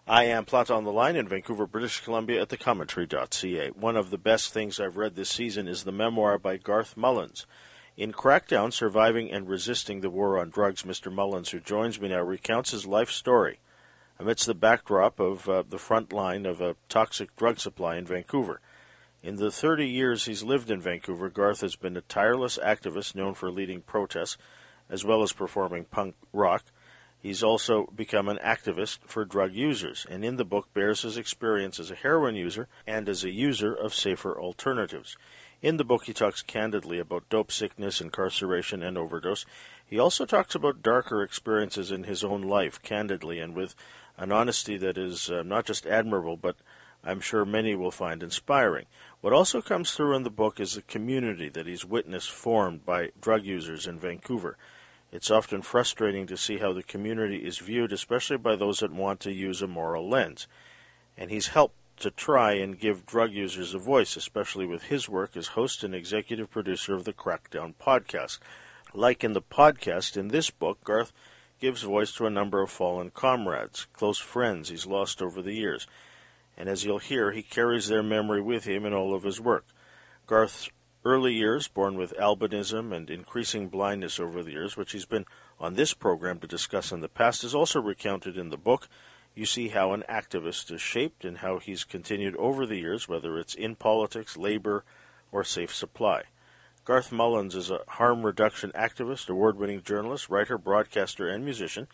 I am Plant on the Line in Vancouver, British Columbia at thecommentary.ca. One of the best things I've read this season is the memoir by Garth Mullins. In Crackdown, Surviving and Resisting the War on Drugs, Mr. Mullins, who joins me now, recounts his life story amidst the backdrop of the front line of a toxic drug supply in Vancouver. In the 30 years he's lived in Vancouver, Garth has been a tireless activist known for leading protests as well as performing punk rock. He's also become an activist for drug users, and in the book bears his experience as a heroin user and as a user of safer alternatives. In the book, he talks candidly about dope sickness, incarceration, and overdose. He also talks about darker experiences in his own life, candidly, and with an honesty that is not just admirable, but I'm sure many will find inspiring. What also comes through in the book is the community that he's witnessed formed by drug users in Vancouver. It's often frustrating to see how the community is viewed, especially by those that want to use a moral lens. And he's helped to try and give drug users a voice, especially with his work as host and executive producer of the Crackdown podcast. Like in the podcast, in this book, Garth gives voice to a number of fallen comrades, close friends he's lost over the years. And as you'll hear, he carries their memory with him in all of his work. Garth's early years, born with albinism and increasing blindness over the years, which he's been on this program to discuss in the past, is also recounted in the book. You see how an activist is shaped and how he's continued over the years, whether it's in politics, labor, or safe supply. Garth Mullins is a harm reduction activist, award-winning journalist, writer, broadcaster, and musician.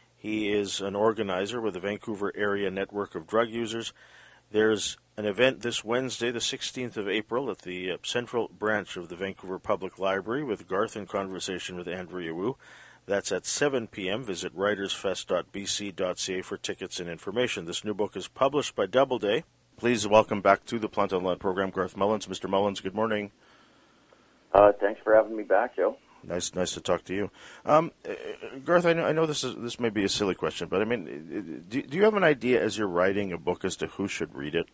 He is an organizer with the Vancouver Area Network of Drug Users. There's an event this Wednesday, the 16th of April, at the Central Branch of the Vancouver Public Library with Garth in conversation with Andrea Wu. That's at 7 p.m. Visit writersfest.bc.ca for tickets and information. This new book is published by Doubleday. Please welcome back to the Plant on the Line program, Garth Mullins. Mr. Mullins, good morning. Thanks for having me back, Joe. Nice to talk to you. Garth, I know this may be a silly question, but I mean, do you have an idea as you're writing a book as to who should read it?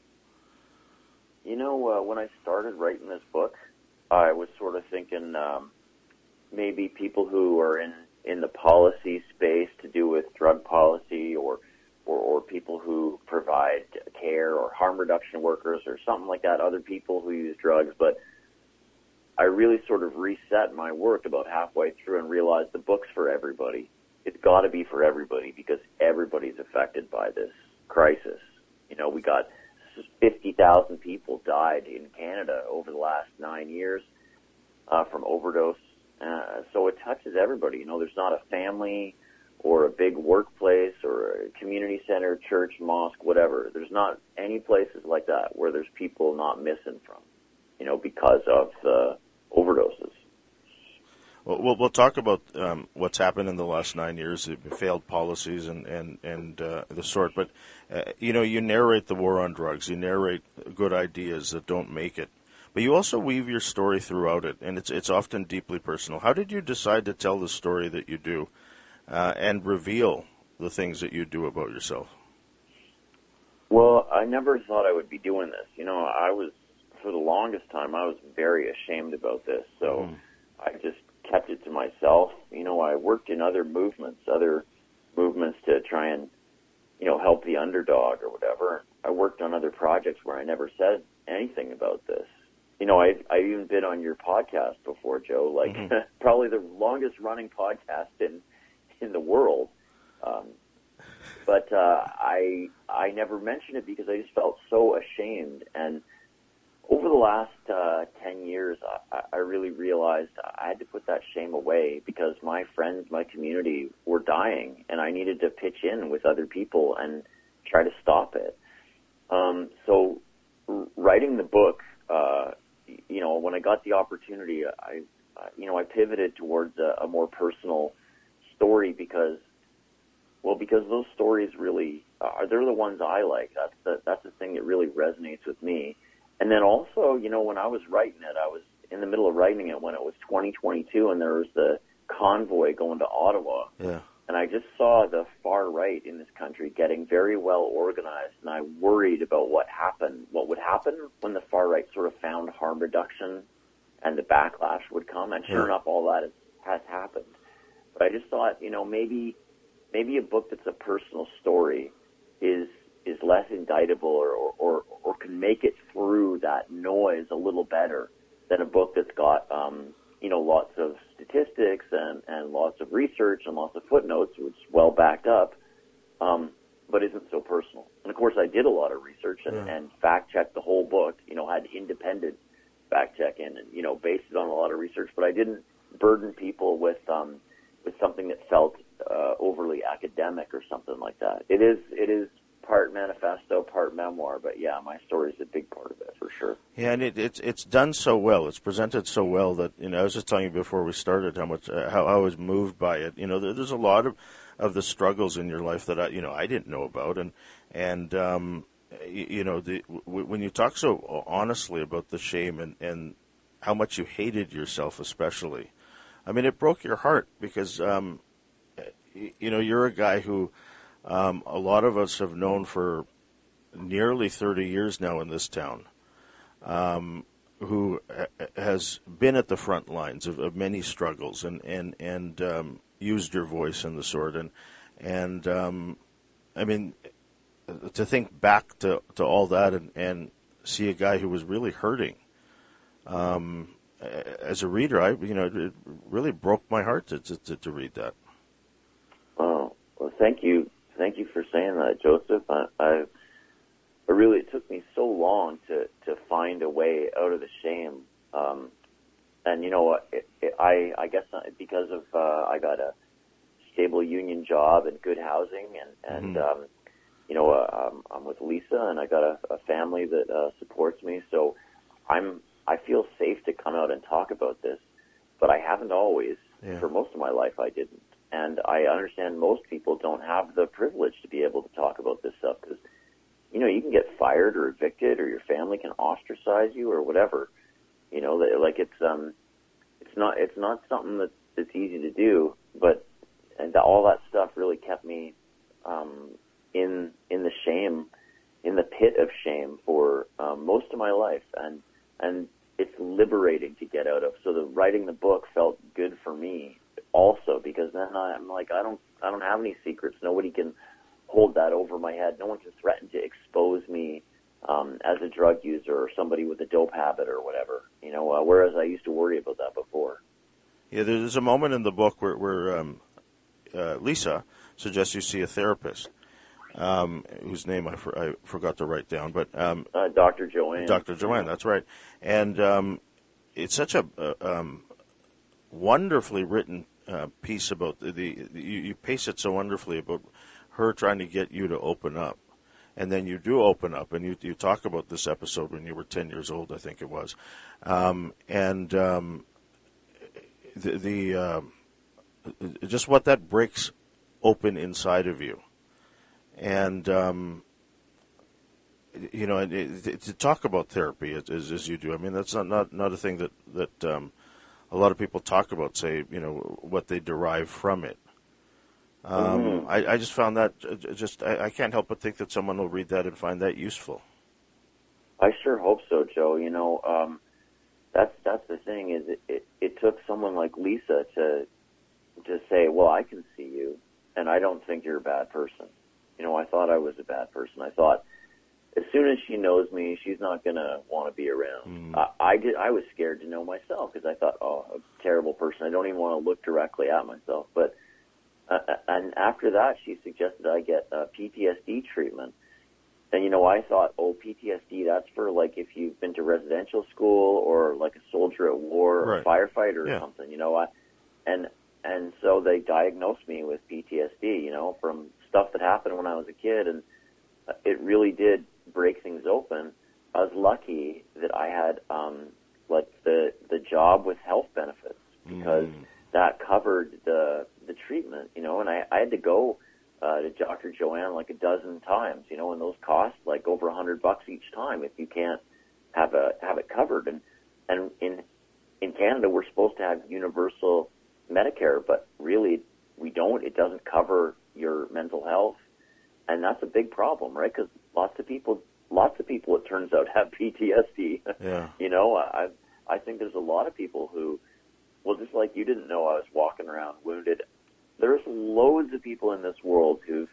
You know, when I started writing this book, I was sort of thinking maybe people who are in the policy space to do with drug policy or people who provide care or harm reduction workers or something like that, other people who use drugs. But I really sort of reset my work about halfway through and realized the book's for everybody. It's got to be for everybody because everybody's affected by this crisis. You know, we got 50,000 people died in Canada over the last 9 years from overdose. So it touches everybody. You know, there's not a family or a big workplace or a community center, church, mosque, whatever. There's not any places like that where there's people not missing from, you know, because of the overdoses. Well, we'll talk about what's happened in the last 9 years, the failed policies and the sort. But, you know, you narrate the war on drugs. You narrate good ideas that don't make it. But you also weave your story throughout it, and it's often deeply personal. How did you decide to tell the story that you do and reveal the things that you do about yourself? Well, I never thought I would be doing this. You know, for the longest time, I was very ashamed about this. So I just kept it to myself. You know, I worked in other movements to try and, you know, help the underdog or whatever. I worked on other projects where I never said anything about this. You know, I've even been on your podcast before, Joe, like probably the longest running podcast in the world. But I never mentioned it because I just felt so ashamed. And over the last 10 years, I really realized I had to put that shame away because my friends, my community were dying, and I needed to pitch in with other people and try to stop it. So writing the book, you know, when I got the opportunity, I pivoted towards a more personal story because those stories really they're the ones I like. That's the thing that really resonates with me. And then also, you know, when I was writing it, I was in the middle of writing it when it was 2022 and there was the convoy going to Ottawa. Yeah. And I just saw the far right in this country getting very well organized, and I worried about what would happen when the far right sort of found harm reduction and the backlash would come. And sure enough, all that has happened. But I just thought, you know, maybe a book that's a personal story less indictable or can make it through that noise a little better than a book that's got, lots of statistics and lots of research and lots of footnotes, which is well backed up, but isn't so personal. And of course, I did a lot of research and fact checked the whole book, had independent fact checking and, based it on a lot of research, but I didn't burden people with something that felt overly academic or something like that. It is part manifesto, part memoir, but yeah, my story is a big part of it for sure. Yeah, and it's done so well. It's presented so well that I was just telling you before we started how I was moved by it. There's a lot of the struggles in your life that I didn't know about, and when you talk so honestly about the shame and how much you hated yourself, especially, I mean, it broke your heart because you're a guy who a lot of us have known for nearly 30 years now in this town, who has been at the front lines of many struggles and used your voice and the sort. And I mean, to think back to all that and see a guy who was really hurting, as a reader, it really broke my heart to read that. Oh, well, thank you for saying that, Joseph. It took me so long to find a way out of the shame. And I guess because of I got a stable union job and good housing, and I'm with Lisa, and I got a family that supports me. So I feel safe to come out and talk about this, but I haven't always. Yeah. For most of my life, I didn't. And I understand most people don't have the privilege to be able to talk about this stuff because, you can get fired or evicted or your family can ostracize you or whatever. It's not something that's easy to do, and all that stuff really kept me in the shame, in the pit of shame for most of my life. And it's liberating to get out of. So writing the book felt good for me also, because then I'm like, I don't have any secrets. Nobody can hold that over my head. No one can threaten to expose me as a drug user or somebody with a dope habit or whatever. Whereas I used to worry about that before. Yeah, there's a moment in the book where Lisa suggests you see a therapist, whose name I forgot to write down, but Dr. Joanne. Dr. Joanne, that's right. And it's such a wonderfully written piece about you pace it so wonderfully about her trying to get you to open up. And then you do open up, and you talk about this episode when you were 10 years old, I think it was. Just what that breaks open inside of you. And, to talk about therapy as you do, I mean, that's not a thing that a lot of people talk about, say, what they derive from it. I just found that I can't help but think that someone will read that and find that useful. I sure hope so, Joe. That's the thing is it took someone like Lisa to say, well, I can see you, and I don't think you're a bad person. I thought I was a bad person. I thought as soon as she knows me, she's not going to want to be around. I was scared to know myself because I thought, oh, a terrible person. I don't even want to look directly at myself. But and after that, she suggested I get PTSD treatment. And, I thought, oh, PTSD, that's for, like, if you've been to residential school or, like, a soldier at war or a firefighter or something, And so they diagnosed me with PTSD, from stuff that happened when I was a kid. And it really did break things open. I was lucky that I had, the job with health benefits because that covered the treatment, and I had to go to Dr. Joanne like a dozen times, and those cost like over $100 each time if you can't have it covered. And in Canada, we're supposed to have universal Medicare, but really we don't. It doesn't cover your mental health, and that's a big problem, right? Because lots of people, it turns out, have PTSD. Yeah. I think there's a lot of people who, well, just like you didn't know I was walking around wounded. There's loads of people in this world who've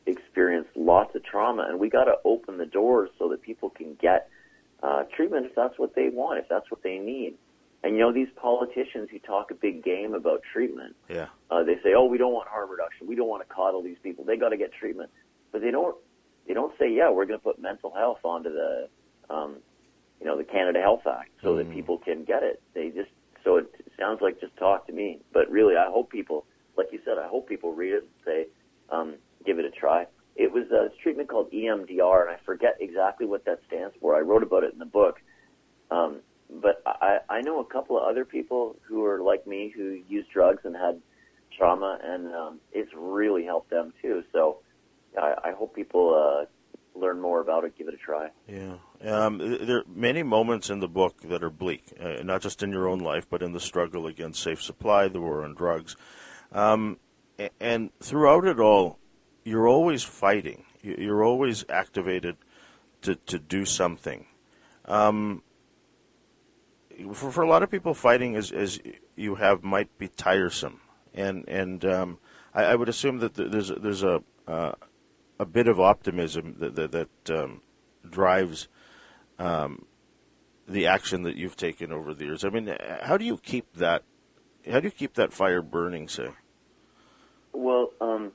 experienced lots of trauma, and we got to open the doors so that people can get treatment if that's what they want, if that's what they need. And, these politicians who talk a big game about treatment, they say, oh, we don't want harm reduction. We don't want to coddle these people. They got to get treatment. But they don't say, we're going to put mental health onto the Canada Health Act so that people can get it. So it sounds like just talk to me. But really, I hope people, like you said, read it and say, give it a try. It was a treatment called EMDR, and I forget exactly what that stands for. I wrote about it in the book. But I know a couple of other people who are like me who used drugs and had trauma, and it's really helped them too. So I hope people learn more about it, give it a try. Yeah. There are many moments in the book that are bleak, not just in your own life, but in the struggle against safe supply, the war on drugs. And throughout it all, you're always fighting. You're always activated to do something. For a lot of people, fighting as you have might be tiresome, and I would assume that there's a bit of optimism that drives the action that you've taken over the years. I mean, how do you keep that fire burning, say? Well,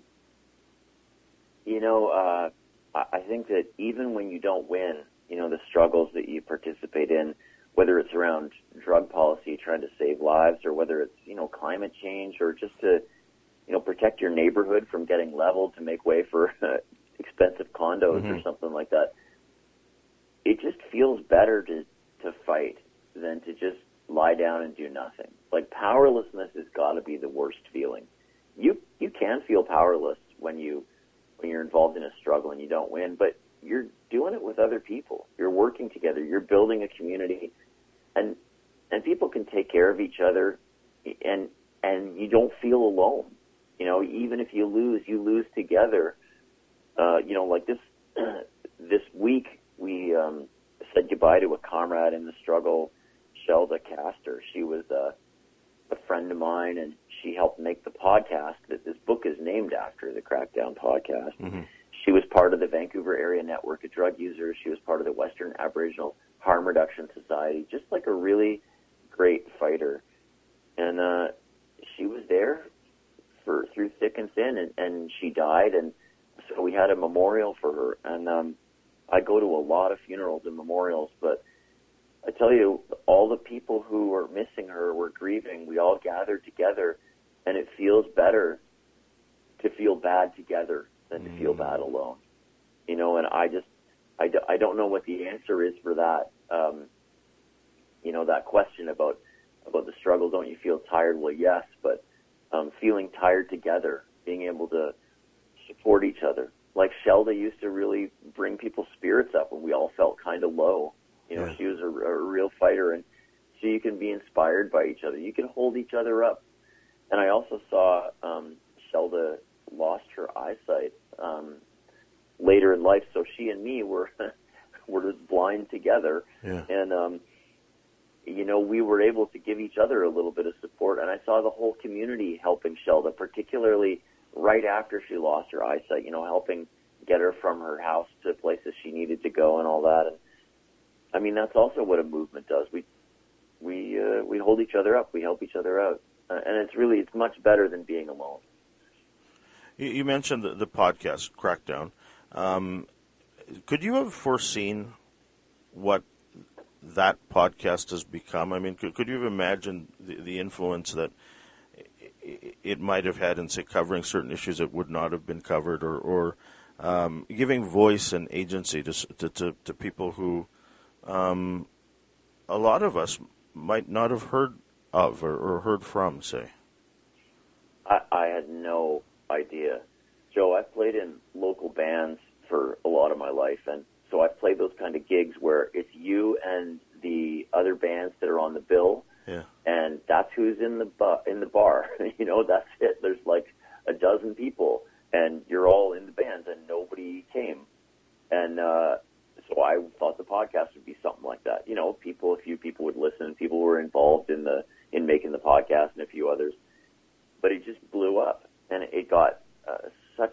I think that even when you don't win, the struggles that you participate in, whether it's around drug policy, trying to save lives, or whether it's, climate change, or just to, protect your neighborhood from getting leveled to make way for expensive condos or something like that. It just feels better to fight than to just lie down and do nothing. Like, powerlessness has got to be the worst feeling. You can feel powerless when you're involved in a struggle and you don't win, but you're doing it with other people. You're working together. You're building a community, and people can take care of each other, and you don't feel alone. Even if you lose together. Like this week we said goodbye to a comrade in the struggle, Shelda Castor. She was a friend of mine, and she helped make the podcast that this book is named after, the Crackdown podcast. Mm-hmm. She was part of the Vancouver Area Network of Drug Users. She was part of the Western Aboriginal Harm Reduction Society, just like a really great fighter. And she was there through thick and thin, and she died, and so we had a memorial for her. And I go to a lot of funerals and memorials, but I tell you, all the people who were missing her were grieving. We all gathered together, and it feels better to feel bad together than to feel bad alone. And I don't know what the answer is for that. That question about the struggle, don't you feel tired? Well, yes, but feeling tired together, being able to support each other. Like Shelda used to really bring people's spirits up when we all felt kind of low. She was a real fighter, and so you can be inspired by each other. You can hold each other up. And I also saw Shelda lost her eyesight later in life, so she and me were blind together. Yeah. And we were able to give each other a little bit of support, and I saw the whole community helping Shelda, particularly right after she lost her eyesight, helping get her from her house to places she needed to go and all that. And I mean, that's also what a movement does. We hold each other up, we help each other out, and it's much better than being alone. You mentioned the podcast Crackdown. Could you have foreseen what that podcast has become? I mean, could you have imagined the influence that it might have had in, say, covering certain issues that would not have been covered, or giving voice and agency to people who a lot of us might not have heard of or heard from, say? I had no idea. Joe, I've played in local bands for a lot of my life, and so I've played those kind of gigs where it's you and the other bands that are on the bill, and that's who's in the bar. That's it. There's like a dozen people, and you're all in the bands, and nobody came. And so I thought the podcast would be something like that. A few people would listen. People were involved in making the podcast, and a few others. But it just blew up, and it got such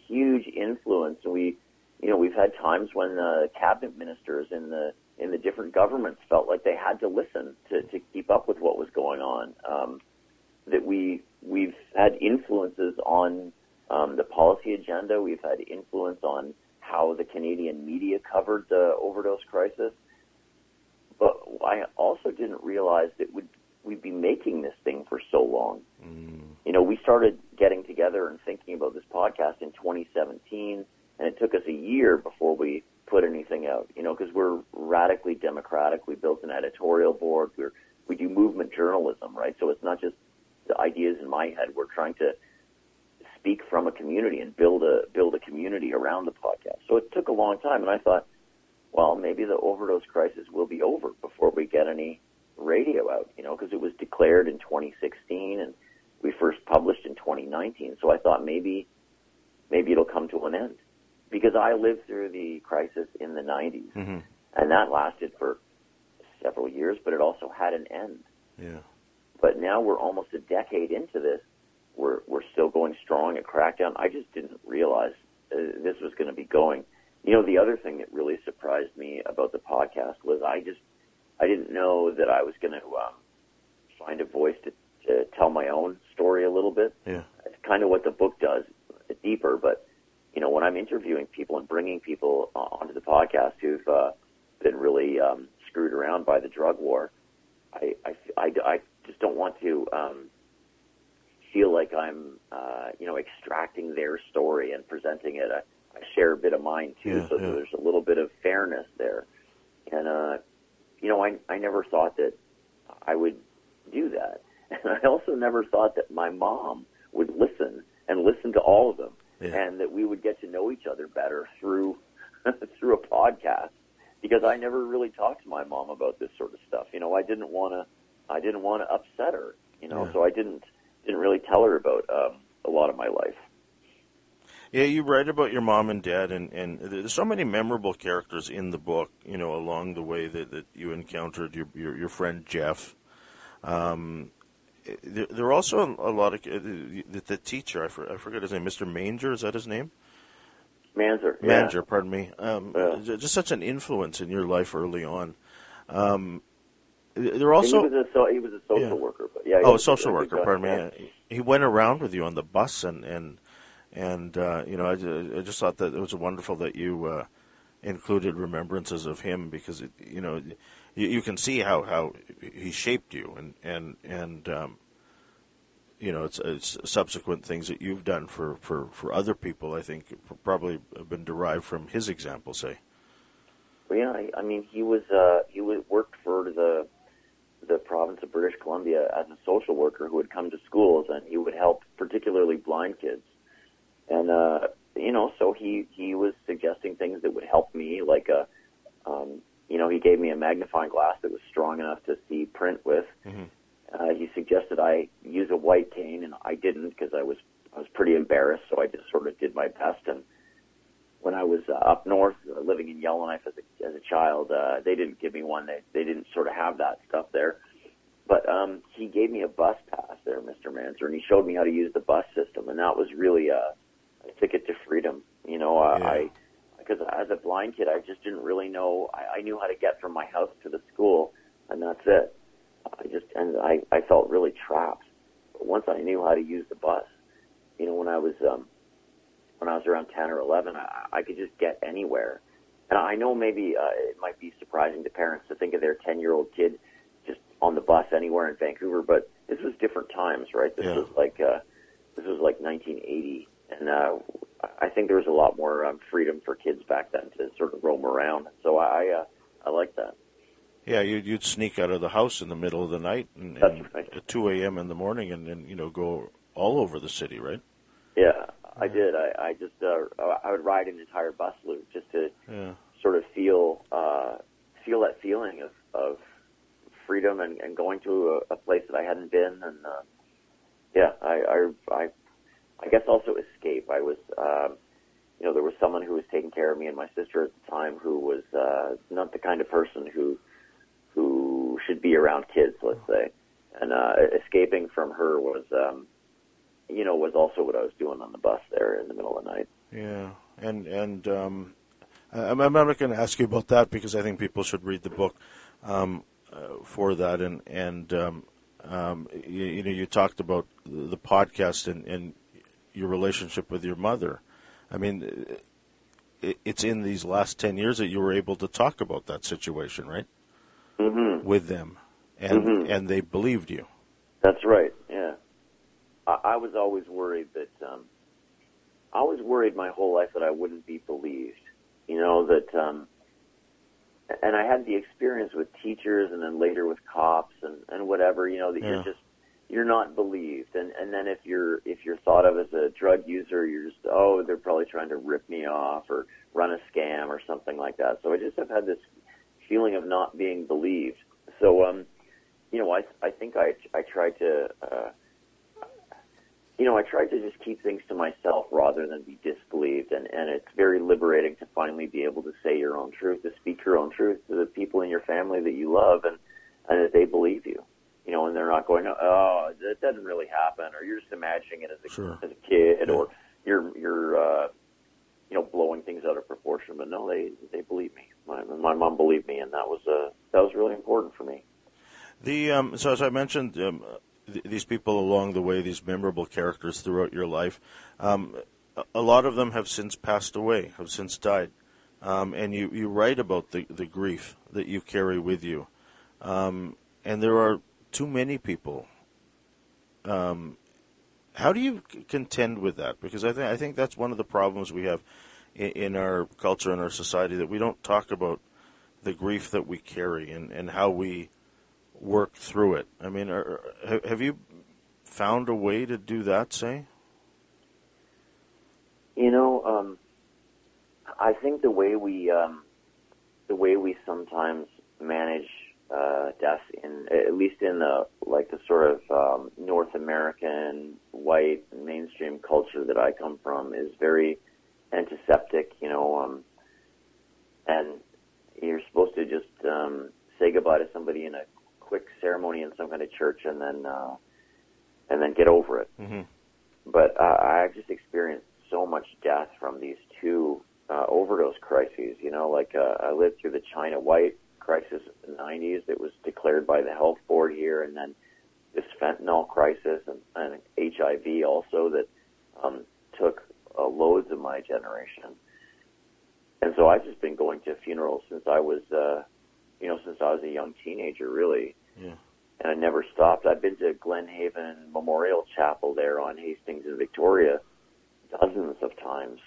huge influence. And we've had times when cabinet ministers in the different governments felt like they had to listen to keep up with what was going on. That we've had influences on the policy agenda. We've had influence on how the Canadian media covered the overdose crisis. But I also didn't realize that we'd be making this thing for so long. We started getting together and thinking about this podcast in 2017, and it took us a year before we put anything out, because we're radically democratic. We built an editorial board. We do movement journalism, right? So it's not just the ideas in my head. We're trying to speak from a community and build a community around the podcast. So it took a long time, and I thought, well, maybe the overdose crisis will be over before we get any radio out, because it was declared in 2016 and we first published in 2019. So I thought maybe it'll come to an end, because I lived through the crisis in the 90s, and that lasted for several years, but it also had an end. Yeah. But now we're almost a decade into this. We're still going strong at Crackdown. I just didn't realize this was going to be going. The other thing that really surprised me about the podcast was I didn't know that I was going to find a voice to tell my own story a little bit. Yeah. It's kind of what the book does, deeper. But when I'm interviewing people and bringing people onto the podcast who've been really screwed around by the drug war, I just don't want to feel like I'm extracting their story and presenting it. I share a bit of mine too, so there's a little bit of fairness there. And I never thought that I would do that, and I also never thought that my mom would listen to all of them, and that we would get to know each other better through through a podcast. Because I never really talked to my mom about this sort of stuff. I didn't want to upset her. So I didn't really tell her about a lot of my life. Yeah, you write about your mom and dad, and there's so many memorable characters in the book, along the way that you encountered your friend Jeff. There are also a lot of the teacher, I forget his name, Mr. Manger, is that his name? Manzer, pardon me. Just such an influence in your life early on. There also he was a social worker, but a social worker. Pardon me. Yeah. He went around with you on the bus, and I just thought that it was wonderful that you included remembrances of him, because you can see how he shaped you, and it's subsequent things that you've done for other people, I think, probably have been derived from his example, say. Well, yeah, I mean, he worked for the province of British Columbia as a social worker who would come to schools, and he would help particularly blind kids. And, so he was suggesting things that would help me, like, he gave me a magnifying glass that was strong enough to see print with. He suggested I use a white cane, and I didn't, because I was pretty embarrassed, so I just sort of did my best. And when I was up north, living in Yellowknife as a child, they didn't give me one. They didn't sort of have that stuff there. But he gave me a bus pass there, Mr. Manzer, and he showed me how to use the bus system, and that was really a ticket to freedom. Because as a blind kid, I just didn't really know. I knew how to get from my house to the school, and that's it. I felt really trapped. But once I knew how to use the bus, when I was around 10 or 11, I could just get anywhere. And I know maybe it might be surprising to parents to think of their 10-year-old kid just on the bus anywhere in Vancouver, but this was different times, right? This was like 1980, and I think there was a lot more freedom for kids back then to sort of roam around. So I like that. Yeah, you'd sneak out of the house in the middle of the night and right. At 2 a.m. in the morning, and go all over the city, right? Yeah, I did. I just I would ride an entire bus loop just to sort of feel that feeling of freedom and going to a place that I hadn't been, and I guess also escape. I was there was someone who was taking care of me and my sister at the time who was not the kind of person who should be around kids, let's say, and escaping from her was also what I was doing on the bus there in the middle of the night. Yeah, and I'm not going to ask you about that because I think people should read the book for that. You talked about the podcast and your relationship with your mother. I mean, it's in these last 10 years that you were able to talk about that situation, right? Mm-hmm. With them, and they believed you. That's right. Yeah, I was always worried that I was worried my whole life that I wouldn't be believed. You know that, and I had the experience with teachers, and then later with cops and whatever. You know that you're not believed, and then if you're thought of as a drug user, you're just they're probably trying to rip me off or run a scam or something like that. So I just have had this feeling of not being believed. So I think I tried to. I tried to just keep things to myself rather than be disbelieved, and it's very liberating to finally be able to say your own truth, to speak your own truth to the people in your family that you love, and that they believe you, and they're not going, oh, that doesn't really happen, or you're just imagining it as a kid, or you're blowing things out of proportion. But no, they believe me. My mom believed me, and that was really important for me. So as I mentioned. These people along the way, these memorable characters throughout your life, a lot of them have since passed away, have since died. And you write about the grief that you carry with you. And there are too many people. How do you contend with that? Because I think that's one of the problems we have in our culture and our society, that we don't talk about the grief that we carry and how we work through it. I mean, have you found a way to do that, say? I think the way we sometimes manage death, at least in the sort of North American white mainstream culture that I come from, is very antiseptic. And you're supposed to just say goodbye to somebody in a quick ceremony in some kind of church, and then get over it. Mm-hmm. But I just experienced so much death from these two overdose crises. I lived through the China White crisis in the 90s that was declared by the health board here, and then this fentanyl crisis and HIV also that took loads of my generation. And so I've just been going to funerals since I was a young teenager, really. Yeah. And I never stopped. I've been to Glenhaven Memorial Chapel there on Hastings and Victoria dozens of times.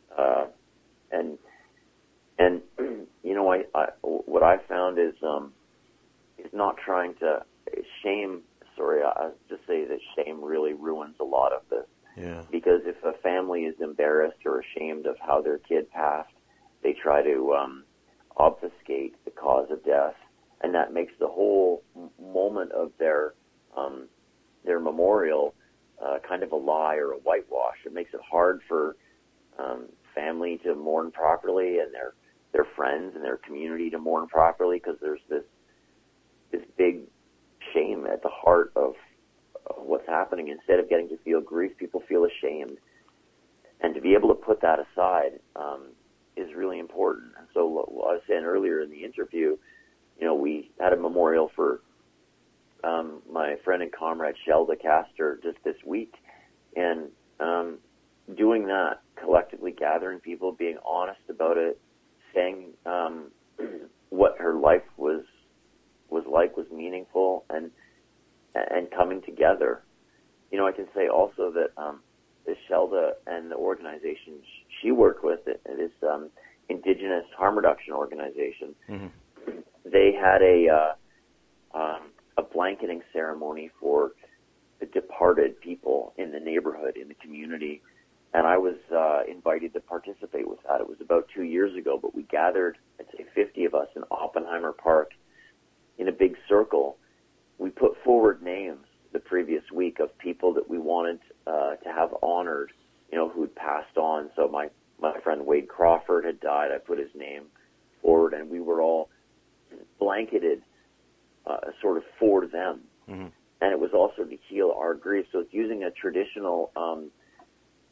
What I found is not trying to shame. Sorry, I'll just say that shame really ruins a lot of this. Yeah. Because if a family is embarrassed or ashamed of how their kid passed, they try to obfuscate the cause of death, and that makes the whole moment of their memorial kind of a lie or a whitewash. It makes it hard for family to mourn properly, and their friends and their community to mourn properly, because there's this big shame at the heart of what's happening. Instead of getting to feel grief, people feel ashamed, and to be able to put that aside is really important. And so, what I was saying earlier in the interview, we had a memorial for my friend and comrade Shelda Castor just this week, and doing that, collectively gathering people, being honest about it, saying what her life was like, was meaningful, and coming together. I can say also that the Shelda and the organization she worked with, this Indigenous Harm Reduction organization, mm-hmm. they had a blanketing ceremony for the departed people in the neighborhood, in the community, and I was invited to participate with that. It was about 2 years ago, but we gathered, I'd say 50 of us in Oppenheimer Park in a big circle. We put forward names the previous week of people that we wanted to have honored, who'd passed on. So my friend Wade Crawford had died. I put his name forward, and we were all blanketed sort of for them. Mm-hmm. And it was also to heal our grief. So it's using a traditional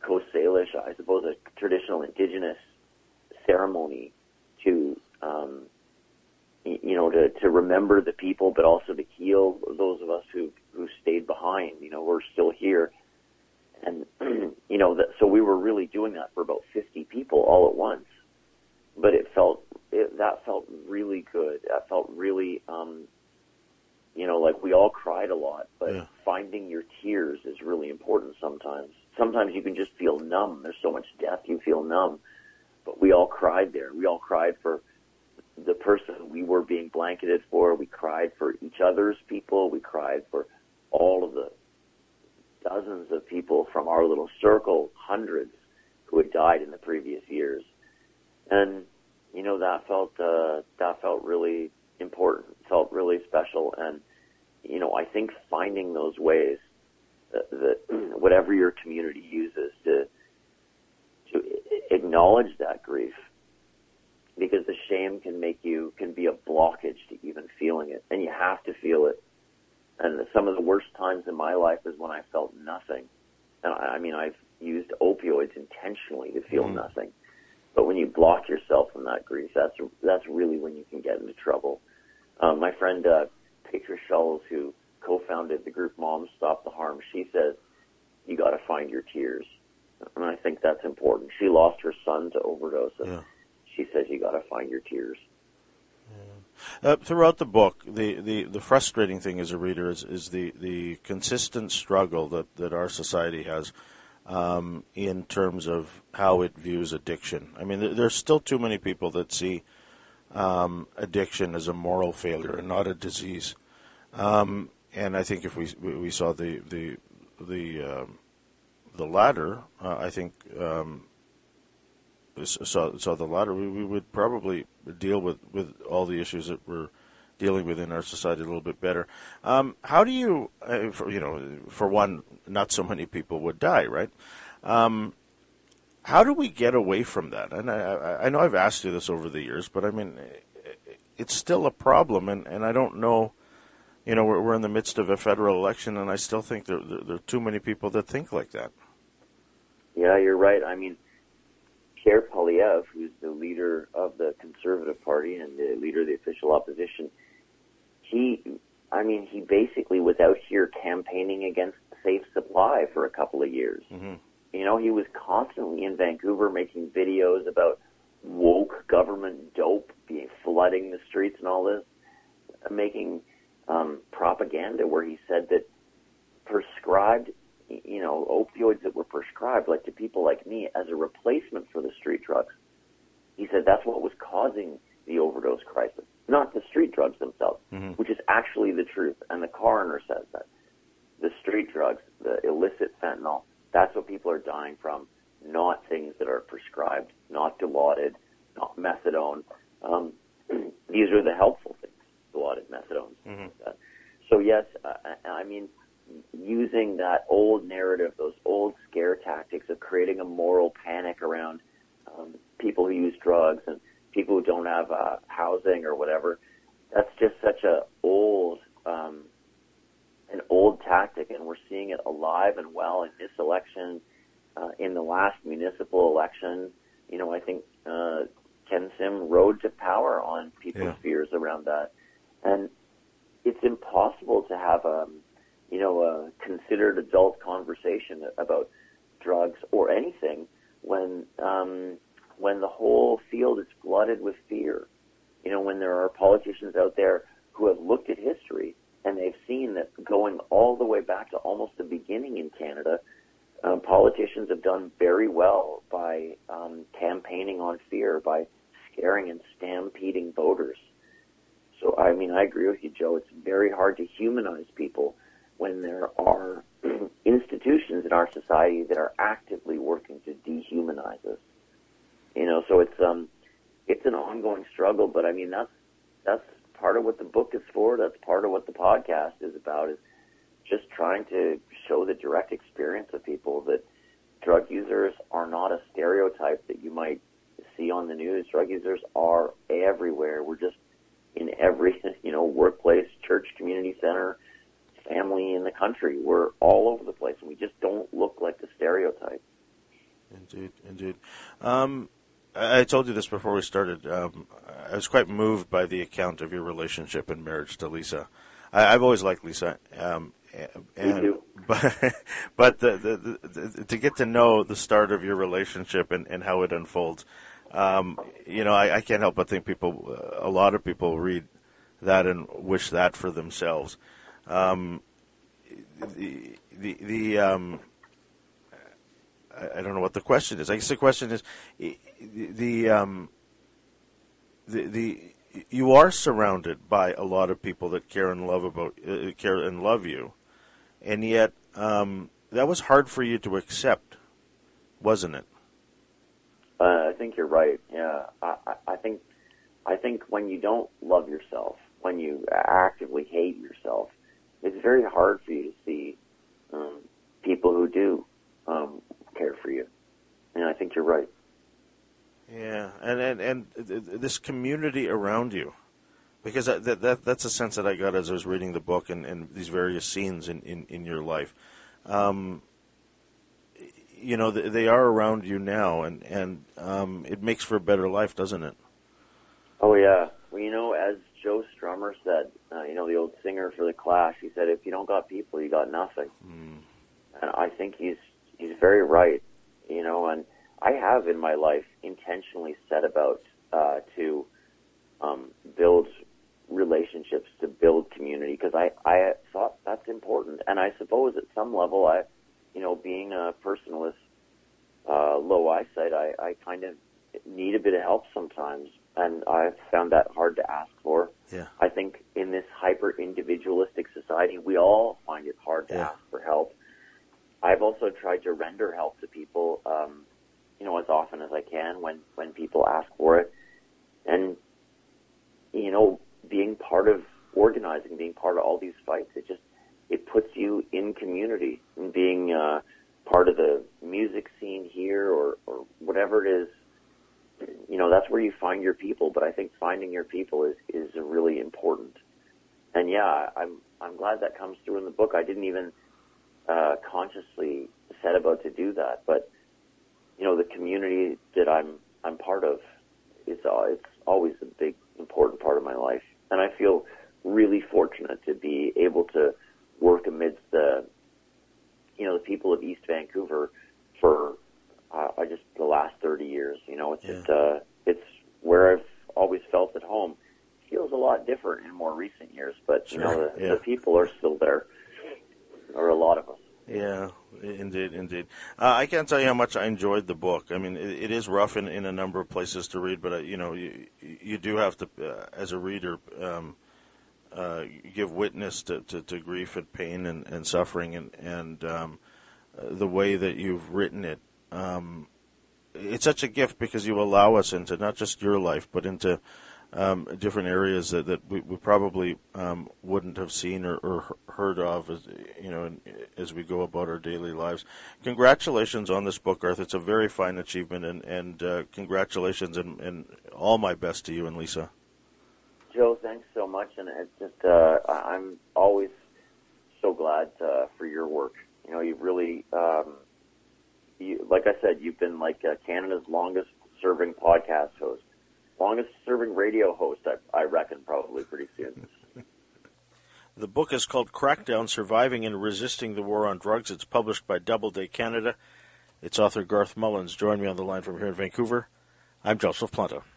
Coast Salish, I suppose, a traditional indigenous ceremony to, to remember the people, but also to heal those of us who stayed behind. We're still here. And, so we were really doing that for about 50 people all at once. But that felt really good. That felt really, like we all cried a lot, but finding your tears is really important sometimes. Sometimes you can just feel numb. There's so much death, you feel numb. But we all cried there. We all cried for the person we were being blanketed for. We cried for each other's people. We cried for all of the dozens of people from our little circle, hundreds, who had died in the previous years. And, that felt really important, felt really special. And, I think finding those ways that whatever your community uses to acknowledge that grief, because the shame can be a blockage to even feeling it, and you have to feel it. And some of the worst times in my life is when I felt nothing. And I've used opioids intentionally to feel nothing. But when you block yourself from that grief, that's really when you can get into trouble. My friend Petra Schulz, who co-founded the group Moms Stop the Harm, she says, you got to find your tears. And I think that's important. She lost her son to overdose, and she says you got to find your tears. Throughout the book, the frustrating thing as a reader is the consistent struggle that our society has in terms of how it views addiction. I mean, there's still too many people that see addiction as a moral failure and not a disease. And I think if we saw the latter, I think saw the latter, we would probably deal with all the issues that we're dealing with in our society a little bit better. How do you, for one, not so many people would die, right? How do we get away from that? And I know I've asked you this over the years, but I mean, it's still a problem, and I don't know. We're in the midst of a federal election, and I still think there are too many people that think like that. Yeah, you're right. I mean, Pierre Poilievre, who's the leader of the Conservative Party and the leader of the official opposition, he basically was out here campaigning against safe supply for a couple of years. Mm-hmm. He was constantly in Vancouver making videos about woke government dope flooding the streets and all this, making propaganda where he said that prescribed, opioids that were prescribed, like to people like me, as a replacement for the street drugs. He said that's what was causing the overdose crisis, not the street drugs themselves, which is actually the truth. And the coroner says that. The street drugs, the illicit fentanyl, that's what people are dying from, not things that are prescribed, not Dilaudid, not methadone. These are the helpful things, Dilaudid, methadone. Mm-hmm. So yes, using that old narrative, those old scare tactics of creating a moral panic around people who use drugs and people who don't have housing or whatever, that's just such an old tactic, and we're seeing it alive and well in this election, in the last municipal election. I think Ken Sim rode to power on people's fears around that, and it's impossible to have a considered adult conversation about drugs or anything when the whole field is flooded with fear. When there are politicians out there who have looked at history and they've seen that going all the way back to almost the beginning in Canada, politicians have done very well by campaigning on fear, by scaring and stampeding voters. So, I agree with you, Joe. It's very hard to humanize people when there are institutions in our society that are actively working to dehumanize us. So it's an ongoing struggle, but that's part of what the book is for. That's part of what the podcast is about, is just trying to show the direct experience of people that drug users are not a stereotype that you might see on the news. Drug users are everywhere. We're just in every, workplace, church, community center, family in the country. We're all over the place, and we just don't look like the stereotype. Indeed. I told you this before we started. I was quite moved by the account of your relationship and marriage to Lisa. I've always liked Lisa. Me too. But to get to know the start of your relationship and how it unfolds, I can't help but think a lot of people read that and wish that for themselves. I don't know what the question is. I guess the question is, you are surrounded by a lot of people that care and love you, and yet that was hard for you to accept, wasn't it? I think you're right. Yeah, I think when you don't love yourself, when you actively hate yourself, it's very hard for you to see people who do care for you. And I think you're right. Yeah, and this community around you, because that's a sense that I got as I was reading the book and these various scenes in your life. They are around you now, and it makes for a better life, doesn't it? Oh, yeah. Well, as Joe Strummer said, the old singer for The Clash, he said, if you don't got people, you got nothing. And I think he's very right, and I have in my life intentionally set about to build relationships, to build community, because I thought that's important. And I suppose at some level, being a person with low eyesight, I kind of need a bit of help sometimes, and I've found that hard to ask for. Yeah. I think in this hyper-individualistic society, we all find it hard to ask for help. I've also tried to render help to people, as often as I can when people ask for it. And, being part of organizing, being part of all these fights, it puts you in community, and being part of the music scene here or whatever it is, that's where you find your people. But I think finding your people is really important. And yeah, I'm glad that comes through in the book. I didn't even consciously set about to do that, but the community that I'm part of, it's always a big important part of my life, and I feel really fortunate to be able to work amidst the people of East Vancouver for just the last 30 years. It's where I've always felt at home. It feels a lot different in more recent years, but the people are still there, or a lot of us. Yeah, indeed. I can't tell you how much I enjoyed the book. I mean, it is rough in a number of places to read, but you do have to, as a reader, give witness to grief and pain and suffering, and the way that you've written it. It's such a gift because you allow us into not just your life, but into different areas that we probably wouldn't have seen or heard of as we go about our daily lives. Congratulations on this book, Garth. It's a very fine achievement, and congratulations and all my best to you and Lisa. Joe, thanks so much, and it's just I'm always so glad for your work. You've really, like I said, you've been like Canada's longest-serving podcast host. Longest-serving radio host, I reckon, probably pretty soon. The book is called Crackdown, Surviving and Resisting the War on Drugs. It's published by Doubleday Canada. Its author, Garth Mullins, joined me on the line from here in Vancouver. I'm Joseph Planta.